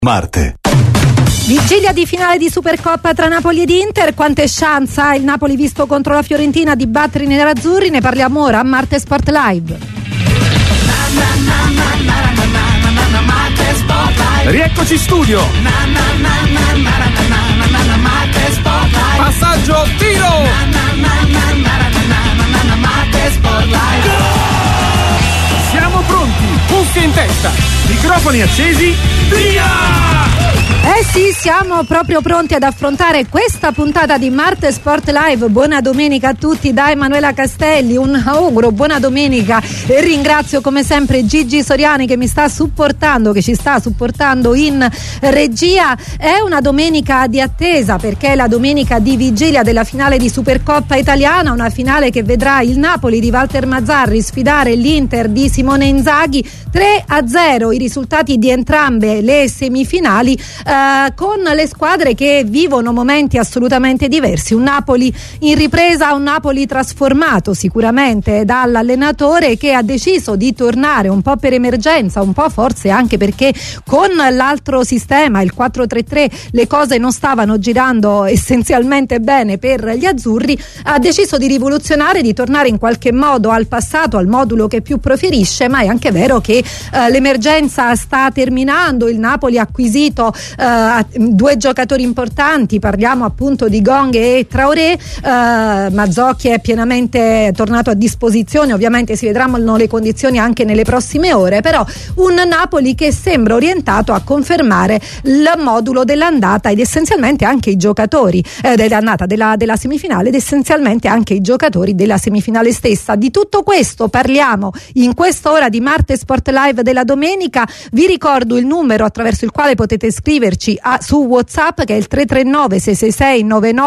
Marte. Vigilia di finale di Supercoppa tra Napoli ed Inter. Quante chance ha il Napoli visto contro la Fiorentina di battere i nerazzurri? Ne parliamo ora a Marte Sport Live. Rieccoci in studio. Passaggio, tiro. Siamo pronti, cuffie in testa, microfoni accesi, via! Sì, siamo proprio pronti ad affrontare questa puntata di Marte Sport Live. Buona domenica a tutti da Emanuela Castelli, un auguro, buona domenica, e ringrazio come sempre Gigi Soriani che mi sta supportando, che ci sta supportando in regia. È una domenica di attesa perché è la domenica di vigilia della finale di Supercoppa italiana, una finale che vedrà il Napoli di Walter Mazzarri sfidare l'Inter di Simone Inzaghi. 3-0 i risultati di entrambe le semifinali, con le squadre che vivono momenti assolutamente diversi. Un Napoli in ripresa, un Napoli trasformato sicuramente dall'allenatore che ha deciso di tornare un po' per emergenza, un po' forse anche perché con l'altro sistema, il 4-3-3, le cose non stavano girando essenzialmente bene per gli azzurri. Ha deciso di rivoluzionare, di tornare in qualche modo al passato, al modulo che più preferisce, ma è anche vero che l'emergenza sta terminando. Il Napoli ha acquisito due giocatori importanti, parliamo appunto di Gong e Traoré. Mazzocchi è pienamente tornato a disposizione, ovviamente si vedranno le condizioni anche nelle prossime ore, però un Napoli che sembra orientato a confermare il modulo dell'andata ed essenzialmente anche i giocatori dell'andata della semifinale ed essenzialmente anche i giocatori della semifinale stessa. Di tutto questo parliamo in quest'ora di Marte Sport Live della domenica. Vi ricordo il numero attraverso il quale potete scriverci su WhatsApp, che è il 339 666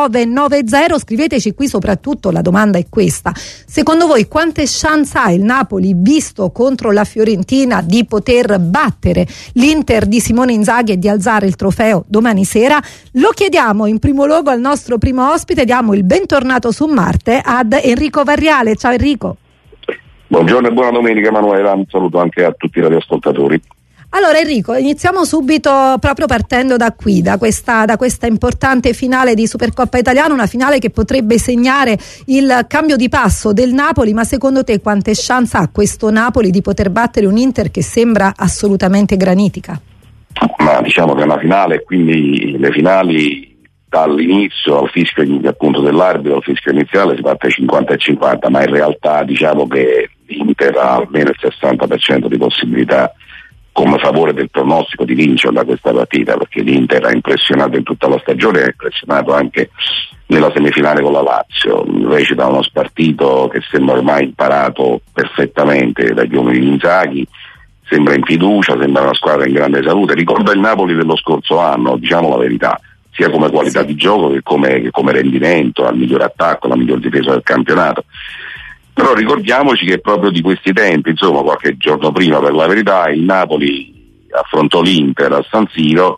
9990. Scriveteci qui, soprattutto la domanda è questa: secondo voi quante chance ha il Napoli visto contro la Fiorentina di poter battere l'Inter di Simone Inzaghi e di alzare il trofeo domani sera? Lo chiediamo in primo luogo al nostro primo ospite. Diamo il bentornato su Marte ad Enrico Varriale. Ciao Enrico. Buongiorno e buona domenica Emanuela, un saluto anche a tutti i radioascoltatori. Allora Enrico, iniziamo subito proprio partendo da qui, da questa importante finale di Supercoppa italiana, una finale che potrebbe segnare il cambio di passo del Napoli. Ma secondo te quante chance ha questo Napoli di poter battere un Inter che sembra assolutamente granitica? Ma diciamo che è una finale, quindi le finali dall'inizio al fischio appunto dell'arbitro, al fischio iniziale si parte 50-50, ma in realtà diciamo che l'Inter ha almeno il 60% di possibilità come favore del pronostico di vincere da questa partita, perché l'Inter ha impressionato in tutta la stagione, ha impressionato anche nella semifinale con la Lazio. Recita uno spartito che sembra ormai imparato perfettamente dagli uomini di Inzaghi, sembra in fiducia, sembra una squadra in grande salute, ricorda il Napoli dello scorso anno, diciamo la verità, sia come qualità di gioco che come rendimento, al miglior attacco, la miglior difesa del campionato. Però ricordiamoci che proprio di questi tempi, insomma qualche giorno prima per la verità, il Napoli affrontò l'Inter a San Siro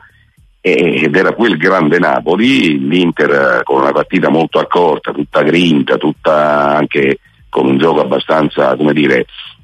ed era quel grande Napoli, l'Inter con una partita molto accorta, tutta grinta, tutta anche con un gioco abbastanza, come dire,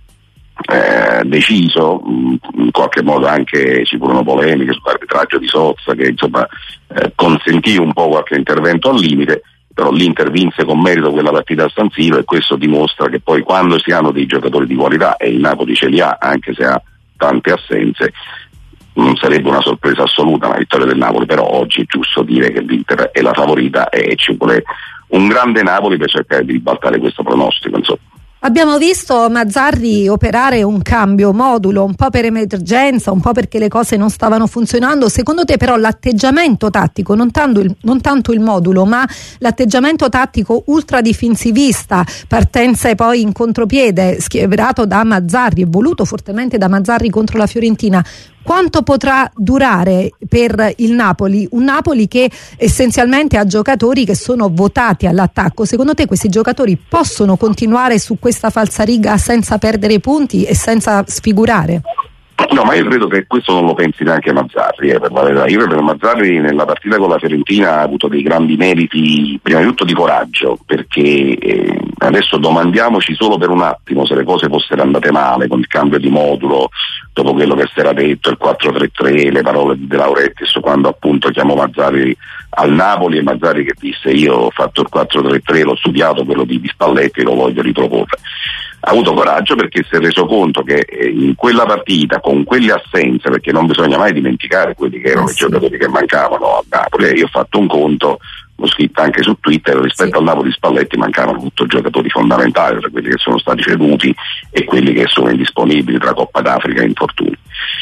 deciso, in qualche modo anche ci furono polemiche sull'arbitraggio di Sozza che insomma consentì un po' qualche intervento al limite. Però l'Inter vinse con merito quella partita a San Siro e questo dimostra che poi quando si hanno dei giocatori di qualità, e il Napoli ce li ha anche se ha tante assenze, non sarebbe una sorpresa assoluta la vittoria del Napoli. Però oggi è giusto dire che l'Inter è la favorita e ci vuole un grande Napoli per cercare di ribaltare questo pronostico, insomma. Abbiamo visto Mazzarri operare un cambio modulo, un po' per emergenza, un po' perché le cose non stavano funzionando. Secondo te però l'atteggiamento tattico, non tanto il modulo, ma l'atteggiamento tattico ultradifensivista, partenze poi in contropiede, schierato da Mazzarri e voluto fortemente da Mazzarri contro la Fiorentina, quanto potrà durare per il Napoli? Un Napoli che essenzialmente ha giocatori che sono votati all'attacco. Secondo te questi giocatori possono continuare su questa falsariga senza perdere punti e senza sfigurare? No, ma io credo che questo non lo pensi neanche Mazzarri, per la verità. Io credo che Mazzarri nella partita con la Fiorentina ha avuto dei grandi meriti, prima di tutto di coraggio, perché Adesso domandiamoci solo per un attimo se le cose fossero andate male con il cambio di modulo, dopo quello che si era detto, il 4-3-3, le parole di De Laurentiis quando appunto chiamò Mazzarri al Napoli, e Mazzarri che disse: io ho fatto il 4-3-3, l'ho studiato, quello di Spalletti, lo voglio riproporre. Ha avuto coraggio perché si è reso conto che in quella partita, con quelle assenze, perché non bisogna mai dimenticare quelli che erano i giocatori che mancavano a Napoli, io ho fatto un conto, l'ho scritto anche su Twitter, rispetto al Napoli di Spalletti mancavano tutti giocatori fondamentali, tra quelli che sono stati ceduti e quelli che sono indisponibili tra Coppa d'Africa e infortuni.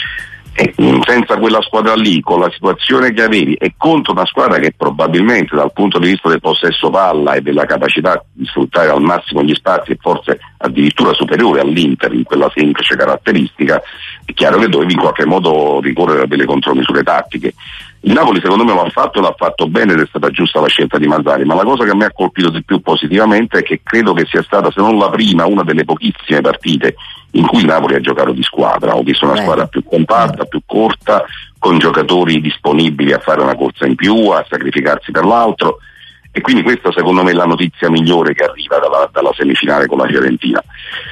E senza quella squadra lì, con la situazione che avevi e contro una squadra che probabilmente dal punto di vista del possesso palla e della capacità di sfruttare al massimo gli spazi è forse addirittura superiore all'Inter in quella semplice caratteristica, è chiaro che dovevi in qualche modo ricorrere a delle contromisure tattiche. Il Napoli secondo me l'ha fatto bene ed è stata giusta la scelta di Mazzarri, ma la cosa che mi ha colpito di più positivamente è che credo che sia stata, se non la prima, una delle pochissime partite in cui il Napoli ha giocato di squadra. Ho visto una squadra più compatta, più corta, con giocatori disponibili a fare una corsa in più, a sacrificarsi per l'altro, e quindi questa secondo me è la notizia migliore che arriva dalla semifinale con la Fiorentina.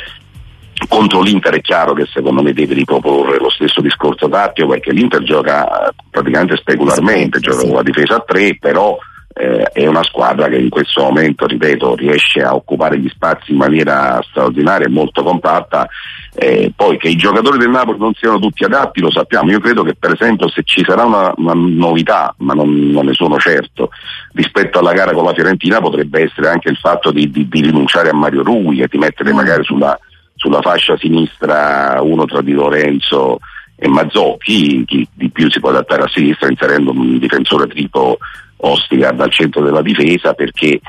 Contro l'Inter è chiaro che secondo me deve riproporre lo stesso discorso tattico, perché l'Inter gioca praticamente specularmente, gioca con la difesa a 3, però è una squadra che in questo momento, ripeto, riesce a occupare gli spazi in maniera straordinaria e molto compatta. Poi che i giocatori del Napoli non siano tutti adatti lo sappiamo. Io credo che per esempio se ci sarà una novità, ma non ne sono certo, rispetto alla gara con la Fiorentina potrebbe essere anche il fatto di rinunciare a Mario Rui e di mettere magari sulla fascia sinistra uno tra Di Lorenzo e Mazzocchi, chi di più si può adattare a sinistra inserendo un difensore tipo Ostigard al centro della difesa, perché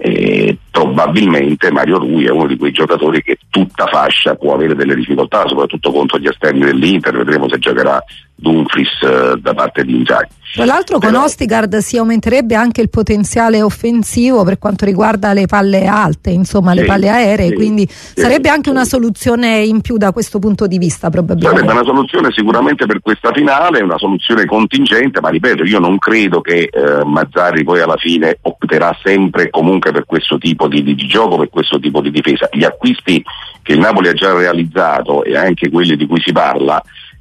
probabilmente Mario Rui è uno di quei giocatori che tutta fascia può avere delle difficoltà, soprattutto contro gli esterni dell'Inter. Vedremo se giocherà Dumfries da parte di Inzaghi. Tra l'altro con Ostigard si aumenterebbe anche il potenziale offensivo per quanto riguarda le palle alte, insomma le palle aeree, quindi sarebbe anche una soluzione in più da questo punto di vista probabilmente. Sarebbe una soluzione sicuramente per questa finale, una soluzione contingente, ma ripeto, io non credo che Mazzarri poi alla fine opterà sempre comunque per questo tipo di gioco, per questo tipo di difesa. Gli acquisti che il Napoli ha già realizzato e anche quelli di cui si parla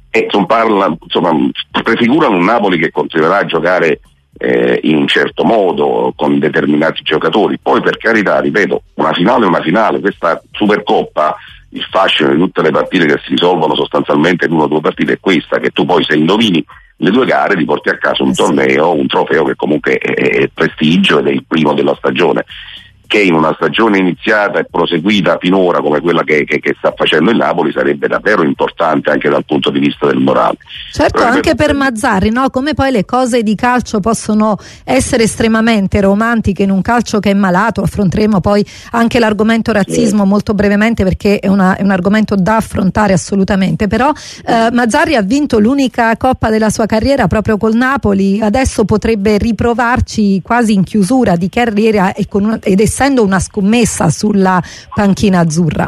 prefigurano un Napoli che continuerà a giocare in un certo modo con determinati giocatori. Poi per carità, ripeto, una finale è una finale, questa Supercoppa, il fascino di tutte le partite che si risolvono sostanzialmente in 1 o 2 partite è questa, che tu poi se indovini le 2 gare ti porti a casa un torneo, un trofeo che comunque è prestigio ed è il primo della stagione, che in una stagione iniziata e proseguita finora come quella che sta facendo il Napoli sarebbe davvero importante anche dal punto di vista del morale. Certo, anche per Mazzarri, no? Come poi le cose di calcio possono essere estremamente romantiche in un calcio che è malato. Affronteremo poi anche l'argomento razzismo molto brevemente, perché è un argomento da affrontare assolutamente, però Mazzarri ha vinto l'unica Coppa della sua carriera proprio col Napoli, adesso potrebbe riprovarci quasi in chiusura di carriera ed essendo una scommessa sulla panchina azzurra.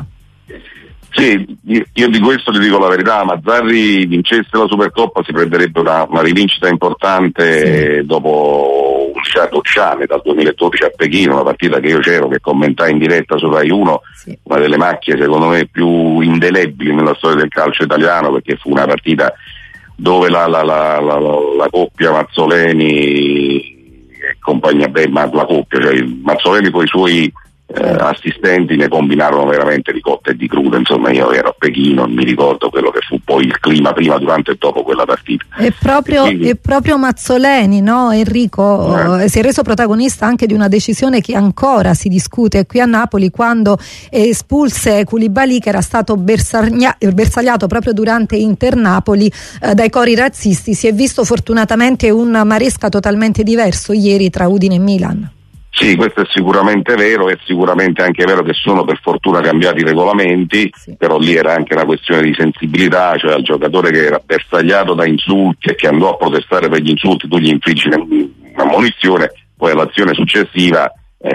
Sì, io di questo ti dico la verità. Mazzarri vincesse la Supercoppa si prenderebbe una rivincita importante dopo 12 anni, dal 2012 a Pechino, una partita che io c'ero, che commentai in diretta su Rai 1, una delle macchie secondo me più indelebili nella storia del calcio italiano, perché fu una partita dove la coppia Mazzoleni e compagnia ma la coppia, cioè Mazzoleni con i suoi assistenti ne combinarono veramente di cotte e di crude. Insomma, io ero a Pechino e mi ricordo quello che fu poi il clima prima, durante e dopo quella partita. E proprio Mazzoleni, no, Enrico, si è reso protagonista anche di una decisione che ancora si discute qui a Napoli, quando espulse Koulibaly, che era stato bersagliato proprio durante Inter-Napoli dai cori razzisti. Si è visto fortunatamente un Maresca totalmente diverso ieri tra Udine e Milan. Sì, questo è sicuramente vero, è sicuramente anche vero che sono per fortuna cambiati i regolamenti, però lì era anche una questione di sensibilità, cioè al giocatore che era bersagliato da insulti e che andò a protestare per gli insulti tu gli infliggi un'ammonizione, poi all'azione successiva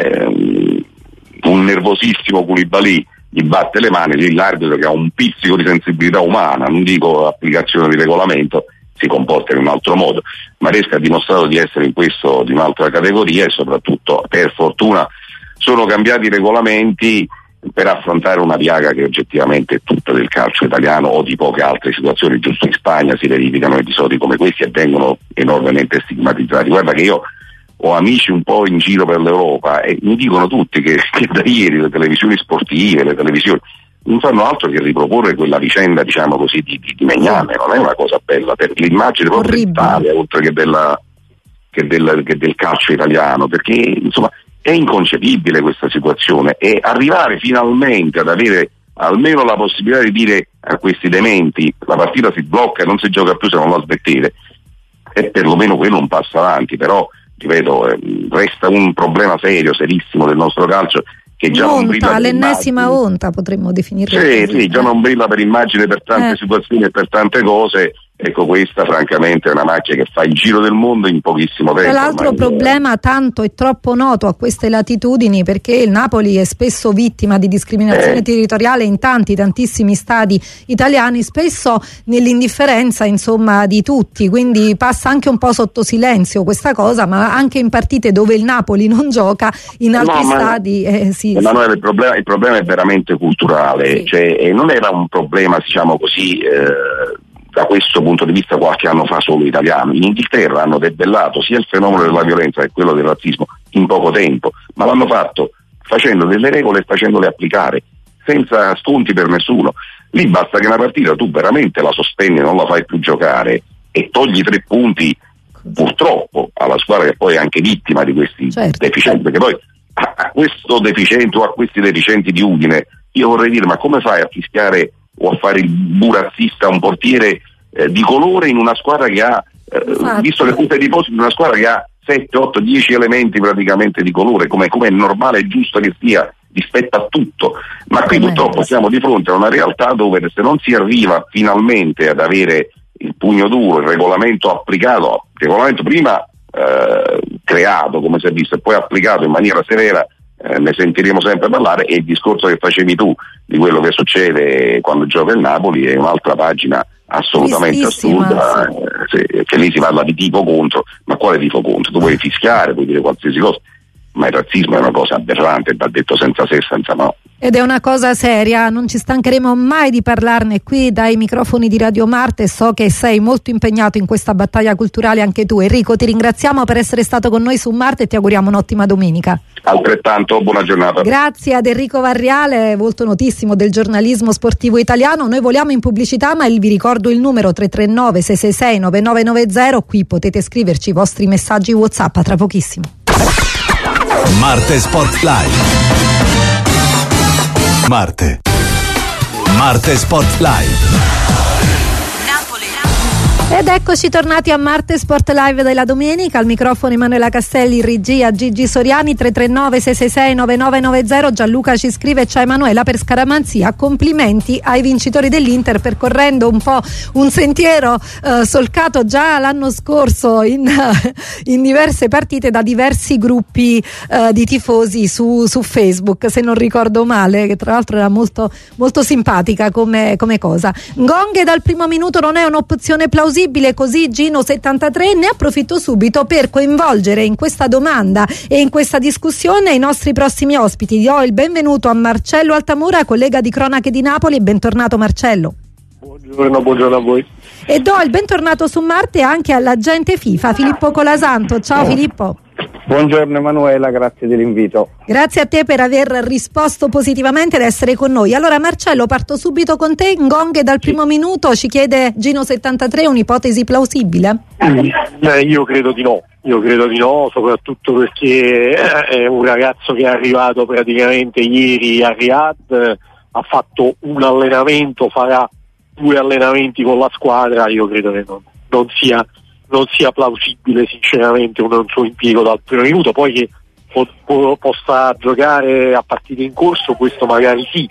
un nervosissimo Koulibaly gli batte le mani, lì l'arbitro, che ha un pizzico di sensibilità umana, non dico applicazione di regolamento, si comporta in un altro modo. Maresca ha dimostrato di essere in questo di un'altra categoria e soprattutto per fortuna sono cambiati i regolamenti per affrontare una piaga che oggettivamente è tutta del calcio italiano o di poche altre situazioni. Giusto in Spagna si verificano episodi come questi e vengono enormemente stigmatizzati. Guarda che io ho amici un po' in giro per l'Europa e mi dicono tutti che da ieri le televisioni sportive, le televisioni non fanno altro che riproporre quella vicenda, diciamo così, di Magname. Non è una cosa bella per l'immagine proprio dell'Italia, oltre che del calcio italiano, perché insomma è inconcepibile questa situazione, e arrivare finalmente ad avere almeno la possibilità di dire a questi dementi la partita si blocca e non si gioca più se non la smettete, e perlomeno quello un passo avanti. Però ripeto, resta un problema serio, serissimo del nostro calcio, che già non brilla l'ennesima onta, potremmo definirla. Sì, già non brilla per immagine per tante situazioni e per tante cose. Ecco, questa francamente è una macchina che fa il giro del mondo in pochissimo tempo. Tra l'altro problema tanto e troppo noto a queste latitudini, perché il Napoli è spesso vittima di discriminazione territoriale in tantissimi stadi italiani, spesso nell'indifferenza insomma di tutti, quindi passa anche un po' sotto silenzio questa cosa, ma anche in partite dove il Napoli non gioca, in altri stadi Emanuele, il problema è veramente culturale, cioè non era un problema, diciamo così, da questo punto di vista qualche anno fa solo italiano. In Inghilterra hanno debellato sia il fenomeno della violenza che quello del razzismo in poco tempo, ma l'hanno fatto facendo delle regole e facendole applicare senza sconti per nessuno. Lì basta che una partita tu veramente la sospendi, non la fai più giocare e togli 3 punti purtroppo alla squadra che poi è anche vittima di questi deficienti, perché poi a questo deficiente o a questi deficienti di Udine io vorrei dire, ma come fai a fischiare o a fare il burazzista a un portiere di colore in una squadra che ha visto le punte di posto, in una squadra che ha 7, 8, 10 elementi praticamente di colore, come è normale e giusto che sia rispetto a tutto. Ma qui purtroppo siamo di fronte a una realtà dove se non si arriva finalmente ad avere il pugno duro, il regolamento applicato, il regolamento prima creato come si è visto e poi applicato in maniera severa, ne sentiremo sempre parlare, e il discorso che facevi tu di quello che succede quando gioca il Napoli è un'altra pagina assolutamente assurda, che lì si parla di tifo contro, ma quale tifo contro? Tu puoi fischiare, puoi dire qualsiasi cosa, ma il razzismo è una cosa aberrante, va detto senza se senza no. Ed è una cosa seria, non ci stancheremo mai di parlarne qui dai microfoni di Radio Marte. So che sei molto impegnato in questa battaglia culturale anche tu. Enrico, ti ringraziamo per essere stato con noi su Marte e ti auguriamo un'ottima domenica. Altrettanto, buona giornata. Grazie ad Enrico Varriale, volto notissimo del giornalismo sportivo italiano. Noi voliamo in pubblicità, ma vi ricordo il numero 339 666 9990. Qui potete scriverci i vostri messaggi WhatsApp tra pochissimo. Marte Sport Live. Marte Sport Live. Ed eccoci tornati a Marte Sport Live della domenica. Al microfono Emanuela Castelli, in regia Gigi Soriani. 339 666 9990. Gianluca ci scrive: ciao Emanuela, per scaramanzia complimenti ai vincitori dell'Inter, percorrendo un po' un sentiero solcato già l'anno scorso in diverse partite da diversi gruppi di tifosi su Facebook, se non ricordo male, che tra l'altro era molto, molto simpatica come cosa. Ngonghe dal primo minuto non è un'opzione plausibile, così Gino73. Ne approfitto subito per coinvolgere in questa domanda e in questa discussione i nostri prossimi ospiti. Do il benvenuto a Marcello Altamura, collega di Cronache di Napoli, e bentornato Marcello. Buongiorno a voi. E do il bentornato su Marte anche all'agente FIFA Filippo Colasanto. Ciao Filippo. Buongiorno Emanuela, grazie dell'invito. Grazie a te per aver risposto positivamente ed essere con noi. Allora Marcello, parto subito con te. Ngonghe dal primo minuto, ci chiede Gino73, un'ipotesi plausibile? Io credo di no, soprattutto perché è un ragazzo che è arrivato praticamente ieri a Riyadh, ha fatto un allenamento, farà 2 allenamenti con la squadra. Io credo che non sia plausibile sinceramente un suo impiego dal primo minuto. Poi che possa giocare a partite in corso, questo magari sì,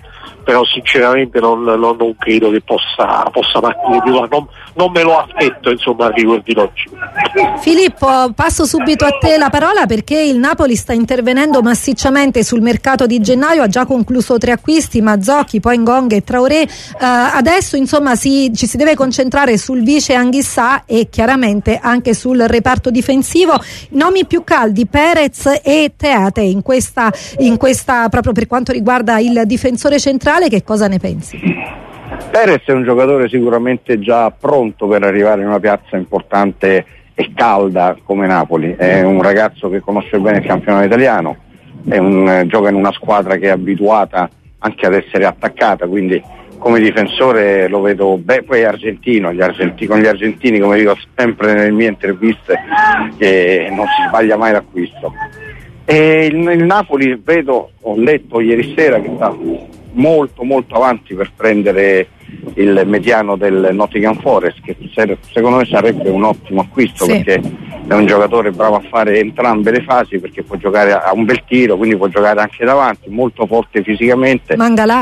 però sinceramente non credo che possa partire più là, non me lo aspetto, insomma, a rigor di logica. Filippo, passo subito a te la parola, perché il Napoli sta intervenendo massicciamente sul mercato di gennaio, ha già concluso 3 acquisti, Mazzocchi, poi Ngong e Traoré, adesso insomma ci si deve concentrare sul vice Anghissà e chiaramente anche sul reparto difensivo. Nomi più caldi, Perez e Teate in questa proprio per quanto riguarda il difensore centrale, che cosa ne pensi? Perez è un giocatore sicuramente già pronto per arrivare in una piazza importante e calda come Napoli, è un ragazzo che conosce bene il campionato italiano, gioca in una squadra che è abituata anche ad essere attaccata, quindi come difensore lo vedo poi è argentino, con gli argentini, come dico sempre nelle mie interviste, che non si sbaglia mai l'acquisto. E il Napoli ho letto ieri sera che sta molto molto avanti per prendere il mediano del Nottingham Forest, che secondo me sarebbe un ottimo acquisto, sì, perché è un giocatore bravo a fare entrambe le fasi, perché può giocare a un bel tiro, quindi può giocare anche davanti, molto forte fisicamente. Mangalà,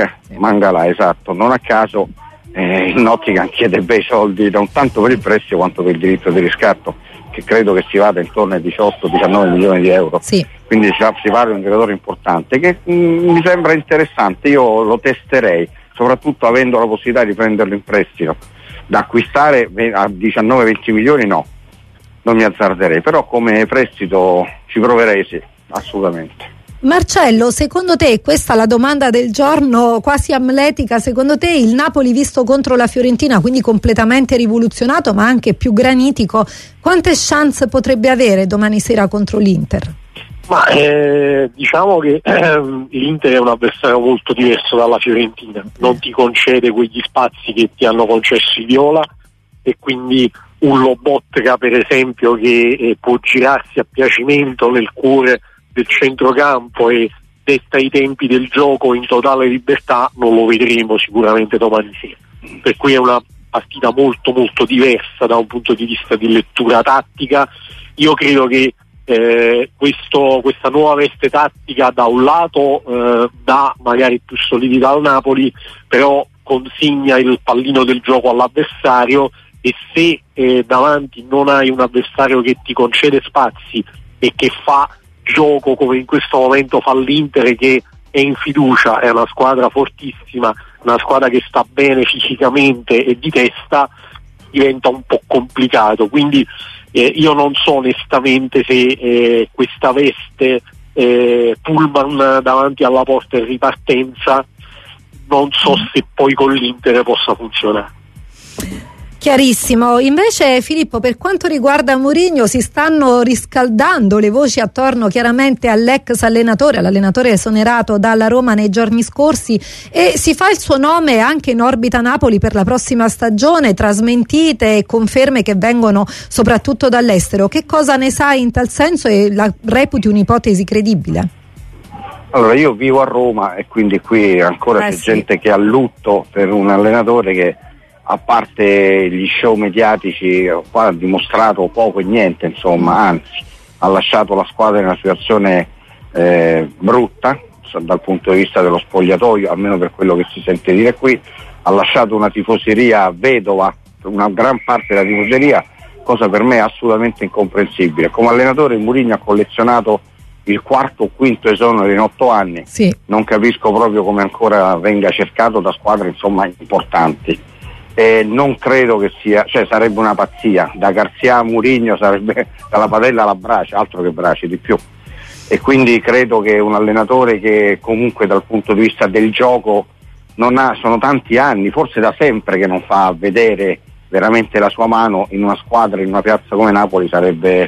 esatto, non a caso il Nottingham chiede bei soldi non tanto per il prestito quanto per il diritto di riscatto, che credo che si vada intorno ai 18-19 milioni di euro. Sì. Quindi si parla di un giocatore importante che mi sembra interessante, io lo testerei, soprattutto avendo la possibilità di prenderlo in prestito. Da acquistare a 19-20 milioni no, non mi azzarderei, però come prestito ci proverei, sì, assolutamente. Marcello, secondo te, questa è la domanda del giorno quasi amletica, secondo te il Napoli visto contro la Fiorentina, quindi completamente rivoluzionato ma anche più granitico, quante chance potrebbe avere domani sera contro l'Inter? Ma diciamo che l'Inter è un avversario molto diverso dalla Fiorentina, non ti concede quegli spazi che ti hanno concesso i viola, e quindi un Lobotka per esempio che può girarsi a piacimento nel cuore del centrocampo e detta i tempi del gioco in totale libertà non lo vedremo sicuramente domani sera, per cui è una partita molto molto diversa da un punto di vista di lettura tattica. Io credo che questa nuova veste tattica da un lato dà magari più solidità al Napoli, però consigna il pallino del gioco all'avversario, e se davanti non hai un avversario che ti concede spazi e che fa gioco come in questo momento fa l'Inter, che è in fiducia, è una squadra fortissima, una squadra che sta bene fisicamente e di testa, diventa un po' complicato. Quindi io non so onestamente se questa veste Pullman davanti alla porta in ripartenza, non so se poi con l'Inter possa funzionare. Chiarissimo. Invece Filippo, per quanto riguarda Mourinho, si stanno riscaldando le voci attorno chiaramente all'ex allenatore, all'allenatore esonerato dalla Roma nei giorni scorsi, e si fa il suo nome anche in orbita Napoli per la prossima stagione, tra smentite e conferme che vengono soprattutto dall'estero. Che cosa ne sai in tal senso e la reputi un'ipotesi credibile? Allora, io vivo a Roma e quindi qui ancora c'è gente che ha lutto per un allenatore che, a parte gli show mediatici, qua ha dimostrato poco e niente, insomma, anzi ha lasciato la squadra in una situazione brutta dal punto di vista dello spogliatoio, almeno per quello che si sente dire qui, ha lasciato una tifoseria vedova, una gran parte della tifoseria, cosa per me assolutamente incomprensibile. Come allenatore Mourinho ha collezionato il 4º o 5º esonero in 8 anni, sì. Non capisco proprio come ancora venga cercato da squadre insomma importanti. Non credo che sia, sarebbe una pazzia, da Garzia a Mourinho sarebbe dalla padella alla brace, altro che brace di più, e quindi credo che un allenatore che comunque dal punto di vista del gioco sono tanti anni, forse da sempre, che non fa vedere veramente la sua mano in una squadra, in una piazza come Napoli, sarebbe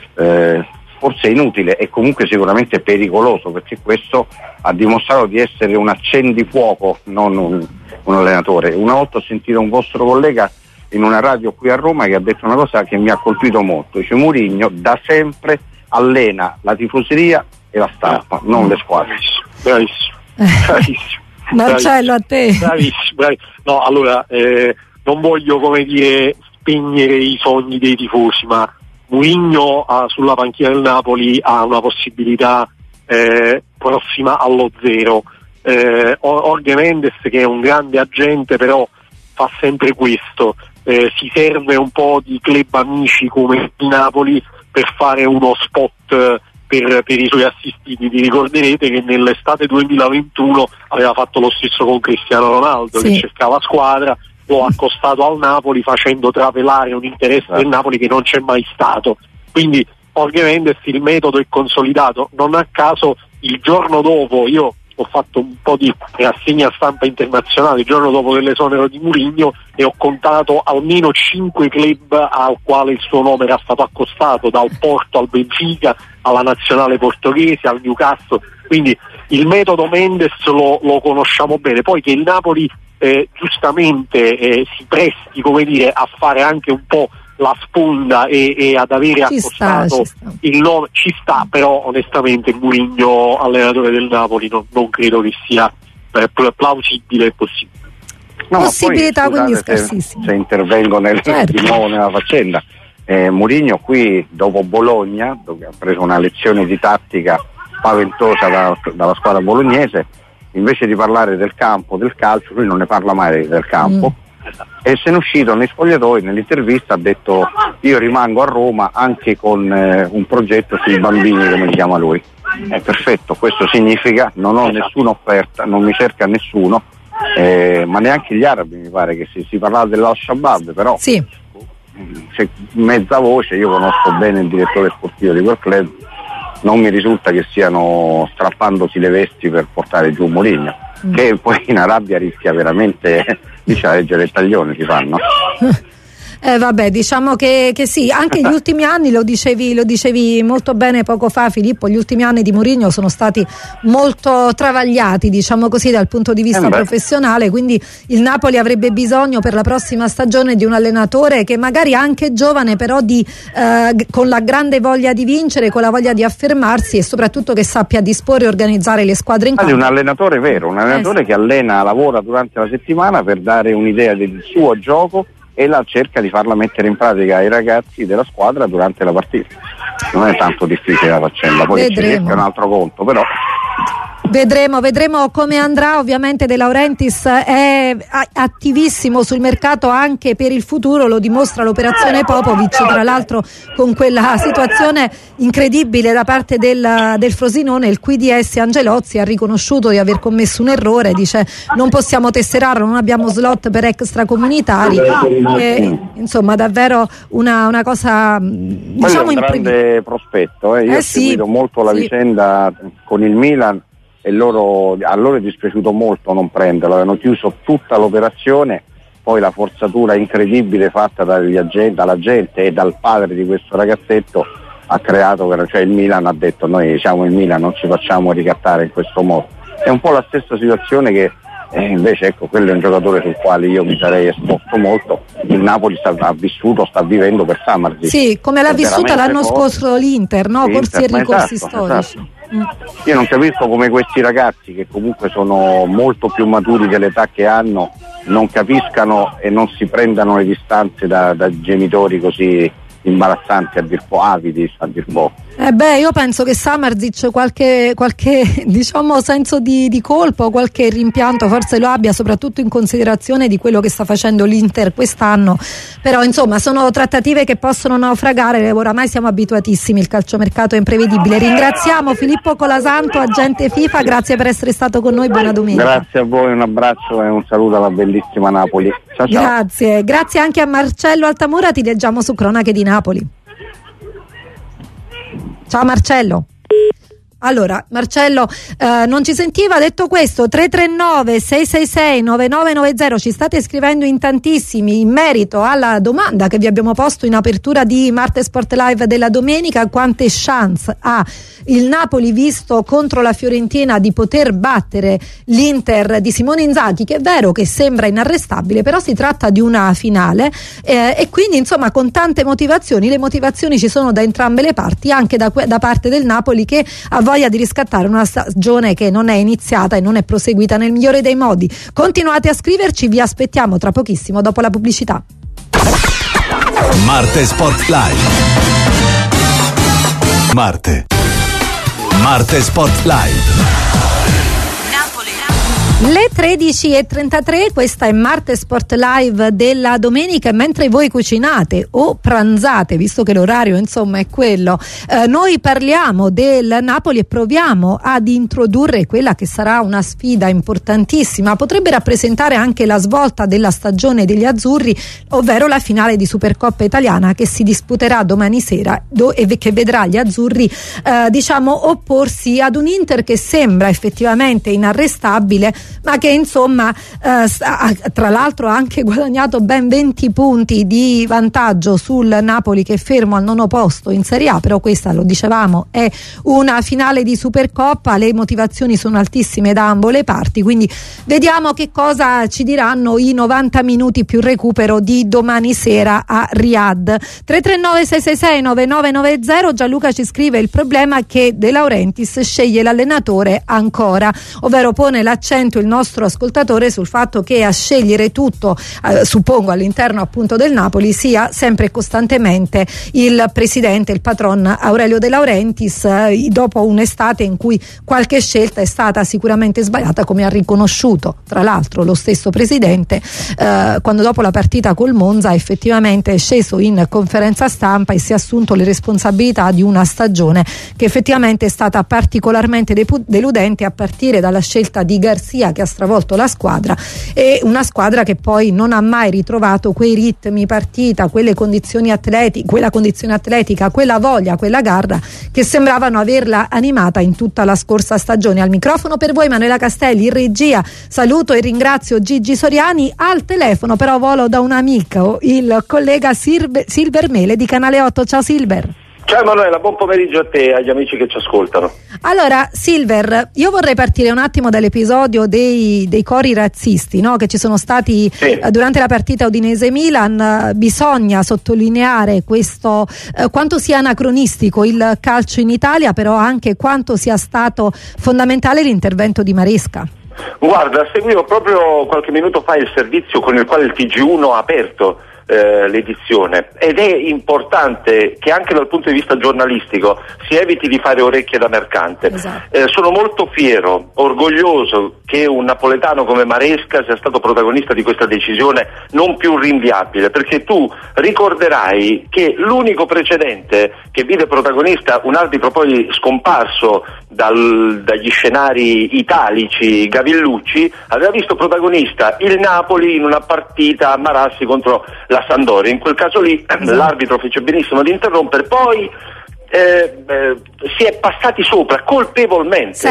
forse inutile e comunque sicuramente pericoloso, perché questo ha dimostrato di essere un accendifuoco, non un allenatore. Una volta ho sentito un vostro collega in una radio qui a Roma che ha detto una cosa che mi ha colpito molto, dice: Mourinho da sempre allena la tifoseria e la stampa, non le squadre. Bravissimo. Marcello, a te. Bravissimo. No, allora non voglio, spegnere i sogni dei tifosi, ma Mourinho sulla panchina del Napoli ha una possibilità prossima allo zero. Jorge Mendes, che è un grande agente, però fa sempre questo, si serve un po' di club amici come il Napoli per fare uno spot per i suoi assistiti. Vi ricorderete che nell'estate 2021 aveva fatto lo stesso con Cristiano Ronaldo, sì, che cercava squadra, lo ha accostato al Napoli facendo travelare un interesse del Napoli che non c'è mai stato. Quindi Jorge Mendes, il metodo è consolidato. Non a caso il giorno dopo, io ho fatto un po' di rassegna stampa internazionale il giorno dopo dell'esonero di Mourinho e ho contato almeno 5 club al quale il suo nome era stato accostato, dal Porto al Benfica, alla nazionale portoghese, al Newcastle. Quindi il metodo Mendes lo conosciamo bene. Poi che il Napoli giustamente si presti, come dire, a fare anche un po' la sponda e ad avere accostato il nome, ci sta, però onestamente Mourinho allenatore del Napoli non credo che sia plausibile e possibile. No, possibilità, poi, quindi scusate, scarsissime. se intervengo di nuovo nella faccenda, Mourinho qui dopo Bologna, dove ha preso una lezione di tattica spaventosa dalla squadra bolognese, invece di parlare del campo, del calcio, lui non ne parla mai del campo. E se ne è uscito nei spogliatoi, nell'intervista ha detto: io rimango a Roma anche con un progetto sui bambini, come li chiama lui. È perfetto, questo significa non ho nessuna offerta, non mi cerca nessuno, ma neanche gli arabi, mi pare che si parlava dell'Al-Shabaab, però sì, c'è mezza voce, io conosco bene il direttore sportivo di quel club, non mi risulta che stiano strappandosi le vesti per portare giù Mourinho, che poi in Arabia rischia veramente di leggere il taglione, si fanno. Vabbè, diciamo che sì, anche gli ultimi anni, lo dicevi molto bene poco fa Filippo, gli ultimi anni di Mourinho sono stati molto travagliati, diciamo così, dal punto di vista professionale, quindi il Napoli avrebbe bisogno per la prossima stagione di un allenatore che magari anche giovane, però con la grande voglia di vincere, con la voglia di affermarsi e soprattutto che sappia disporre e organizzare le squadre in campo. Un allenatore vero, un allenatore che allena, lavora durante la settimana per dare un'idea del suo gioco e cerca di farla mettere in pratica ai ragazzi della squadra durante la partita. Non è tanto difficile la faccenda, poi ci riesce un altro conto, però Vedremo come andrà. Ovviamente De Laurentiis è attivissimo sul mercato anche per il futuro, lo dimostra l'operazione Popovic, tra l'altro con quella situazione incredibile da parte del Frosinone. Il QDS Angelozzi ha riconosciuto di aver commesso un errore, dice non possiamo tesserarlo, non abbiamo slot per extracomunitari, insomma davvero una cosa, diciamo, un grande prospetto. Io ho seguito molto la vicenda con il Milan e a loro è dispiaciuto molto non prenderlo, avevano chiuso tutta l'operazione, poi la forzatura incredibile fatta dalla gente e dal padre di questo ragazzetto ha creato, cioè il Milan ha detto noi siamo il Milan, non ci facciamo ricattare in questo modo. È un po' la stessa situazione che invece quello è un giocatore sul quale io mi sarei esposto molto. Il Napoli sta vivendo per Samardzic. Sì, come l'ha vissuta l'anno scorso l'Inter, no? Corsi e ricorsi storici. Esatto. Io non capisco come questi ragazzi, che comunque sono molto più maturi dell'età che hanno, non capiscano e non si prendano le distanze da genitori così imbarazzanti, a dir po', avidi a dir po'. Io penso che Samardzic qualche diciamo senso di colpa o qualche rimpianto forse lo abbia, soprattutto in considerazione di quello che sta facendo l'Inter quest'anno, però insomma sono trattative che possono naufragare, oramai siamo abituatissimi, il calciomercato è imprevedibile. Ringraziamo Filippo Colasanto, agente FIFA, grazie per essere stato con noi, buona domenica. Grazie a voi, un abbraccio e un saluto alla bellissima Napoli. Ciao, ciao. Grazie anche a Marcello Altamura, ti leggiamo su Cronache di Napoli. Ciao Marcello. Allora, Marcello non ci sentiva. Detto questo, 339-666-9990, ci state scrivendo in tantissimi in merito alla domanda che vi abbiamo posto in apertura di Marte Sport Live della domenica: quante chance ha il Napoli, visto contro la Fiorentina, di poter battere l'Inter di Simone Inzaghi, che è vero che sembra inarrestabile, però si tratta di una finale, e quindi insomma con tante motivazioni. Le motivazioni ci sono da entrambe le parti, anche da parte del Napoli, che ha voglia di riscattare una stagione che non è iniziata e non è proseguita nel migliore dei modi. Continuate a scriverci, vi aspettiamo tra pochissimo dopo la pubblicità. Marte Sport Live. Marte Sport Live. Napoli. Le 13:33, questa è Marte Sport Live della domenica, e mentre voi cucinate o pranzate, visto che l'orario insomma è quello, noi parliamo del Napoli e proviamo ad introdurre quella che sarà una sfida importantissima, potrebbe rappresentare anche la svolta della stagione degli azzurri, ovvero la finale di Supercoppa italiana che si disputerà domani sera e che vedrà gli azzurri opporsi ad un Inter che sembra effettivamente inarrestabile, ma che insomma tra l'altro ha anche guadagnato ben 20 punti di vantaggio sul Napoli, che è fermo al 9° posto in Serie A. Però questa, lo dicevamo, è una finale di Supercoppa, le motivazioni sono altissime da ambo le parti, quindi vediamo che cosa ci diranno i 90 minuti più recupero di domani sera a Riyadh. 339-666-9990. Gianluca ci scrive: il problema è che De Laurentiis sceglie l'allenatore ancora, ovvero pone l'accento il nostro ascoltatore sul fatto che a scegliere tutto, suppongo all'interno appunto del Napoli, sia sempre e costantemente il presidente, il patron Aurelio De Laurentiis, dopo un'estate in cui qualche scelta è stata sicuramente sbagliata, come ha riconosciuto tra l'altro lo stesso presidente quando dopo la partita col Monza effettivamente è sceso in conferenza stampa e si è assunto le responsabilità di una stagione che effettivamente è stata particolarmente deludente, a partire dalla scelta di Garcia, che ha stravolto la squadra, e una squadra che poi non ha mai ritrovato quei ritmi partita, quella condizione atletica, quella voglia, quella garra che sembravano averla animata in tutta la scorsa stagione. Al microfono per voi Manuela Castelli, in regia saluto e ringrazio Gigi Soriani, al telefono però volo da un amico, il collega Silver Mele di Canale 8. Ciao Silver. Ciao Emanuela, buon pomeriggio a te e agli amici che ci ascoltano. Allora Silver, io vorrei partire un attimo dall'episodio dei cori razzisti, no? Che ci sono stati durante la partita Udinese-Milan. Bisogna sottolineare questo, quanto sia anacronistico il calcio in Italia, però anche quanto sia stato fondamentale l'intervento di Maresca. Guarda, seguivo proprio qualche minuto fa il servizio con il quale il TG1 ha aperto l'edizione, ed è importante che anche dal punto di vista giornalistico si eviti di fare orecchie da mercante. Esatto. Sono molto fiero, orgoglioso che un napoletano come Maresca sia stato protagonista di questa decisione non più rinviabile, perché tu ricorderai che l'unico precedente che vide protagonista un arbitro poi scomparso dagli scenari italici, Gavillucci, aveva visto protagonista il Napoli in una partita a Marassi contro la Sampdoria. In quel caso lì l'arbitro fece benissimo ad interrompere, poi si è passati sopra colpevolmente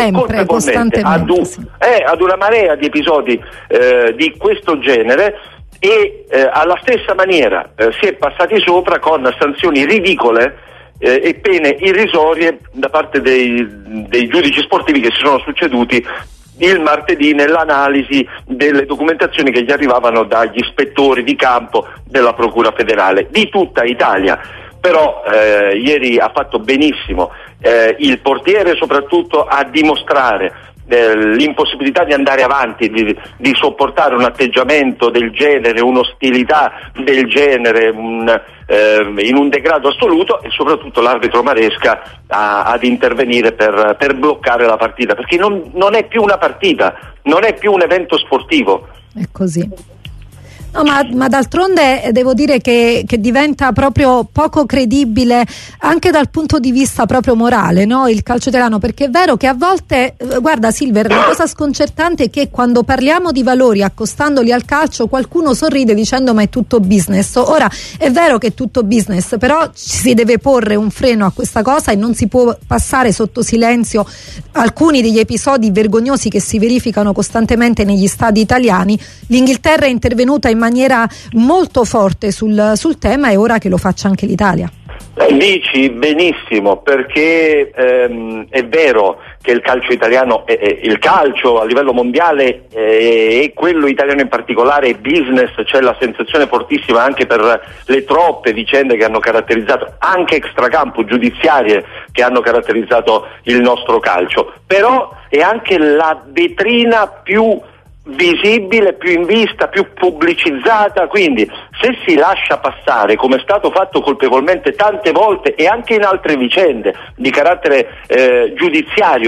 ad una marea di episodi di questo genere, e alla stessa maniera si è passati sopra con sanzioni ridicole e pene irrisorie da parte dei giudici sportivi che si sono succeduti il martedì nell'analisi delle documentazioni che gli arrivavano dagli ispettori di campo della Procura federale di tutta Italia. Però ieri ha fatto benissimo il portiere soprattutto a dimostrare l'impossibilità di andare avanti, di sopportare un atteggiamento del genere, un'ostilità del genere, in un degrado assoluto, e soprattutto l'arbitro Maresca ad intervenire per bloccare la partita, perché non è più una partita, non è più un evento sportivo. È così. No, ma d'altronde devo dire che diventa proprio poco credibile anche dal punto di vista proprio morale, no? Il calcio italiano, perché è vero che a volte, guarda Silver, la cosa sconcertante è che quando parliamo di valori accostandoli al calcio qualcuno sorride dicendo ma è tutto business. Ora è vero che è tutto business, però si deve porre un freno a questa cosa e non si può passare sotto silenzio alcuni degli episodi vergognosi che si verificano costantemente negli stadi italiani. L'Inghilterra è intervenuta in maniera molto forte sul tema, e ora che lo faccia anche l'Italia. Dici benissimo, perché è vero che il calcio italiano, il calcio a livello mondiale e quello italiano in particolare è business. C'è la sensazione fortissima anche per le troppe vicende che hanno caratterizzato, anche extracampo, giudiziarie, che hanno caratterizzato il nostro calcio, però è anche la vetrina più visibile, più in vista, più pubblicizzata. Quindi se si lascia passare, come è stato fatto colpevolmente tante volte e anche in altre vicende di carattere giudiziario,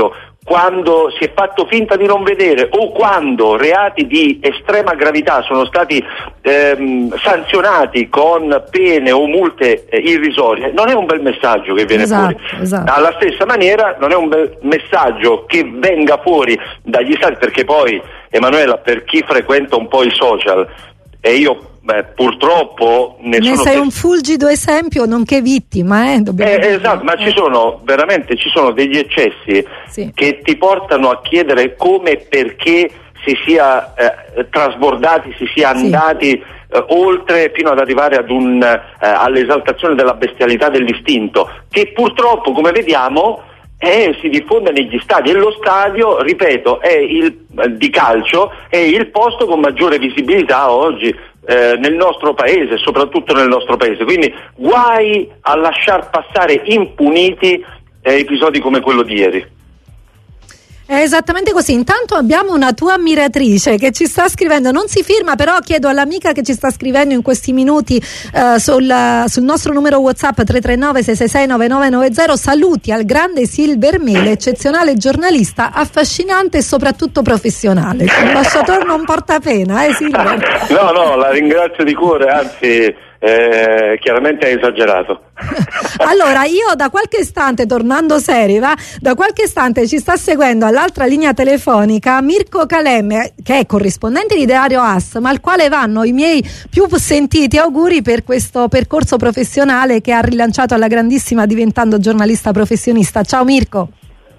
quando si è fatto finta di non vedere o quando reati di estrema gravità sono stati sanzionati con pene o multe irrisorie, non è un bel messaggio che viene fuori. Esatto. Alla stessa maniera non è un bel messaggio che venga fuori dagli stati, perché poi, Emanuela, per chi frequenta un po' i social, e io purtroppo ne sei un fulgido esempio, nonché vittima, esatto, ma ci sono degli eccessi che ti portano a chiedere come e perché si sia trasbordati, si sia andati oltre fino ad arrivare ad all'esaltazione della bestialità dell'istinto, che purtroppo, come vediamo, si diffonde negli stadi, e lo stadio, ripeto, di calcio è il posto con maggiore visibilità oggi nel nostro paese, soprattutto nel nostro paese, quindi guai a lasciar passare impuniti episodi come quello di ieri. È esattamente così. Intanto abbiamo una tua ammiratrice che ci sta scrivendo, non si firma, però chiedo all'amica che ci sta scrivendo in questi minuti sul nostro numero WhatsApp 339 666 9990, saluti al grande Silver Mele, eccezionale giornalista, affascinante e soprattutto professionale. L'ambasciatore non porta pena, Silver? No, la ringrazio di cuore, anzi chiaramente hai esagerato. Allora, io da qualche istante, tornando seri, da qualche istante ci sta seguendo all'altra linea telefonica Mirko Calemme, che è corrispondente di Diario AS, ma al quale vanno i miei più sentiti auguri per questo percorso professionale che ha rilanciato alla grandissima, diventando giornalista professionista. Ciao Mirko.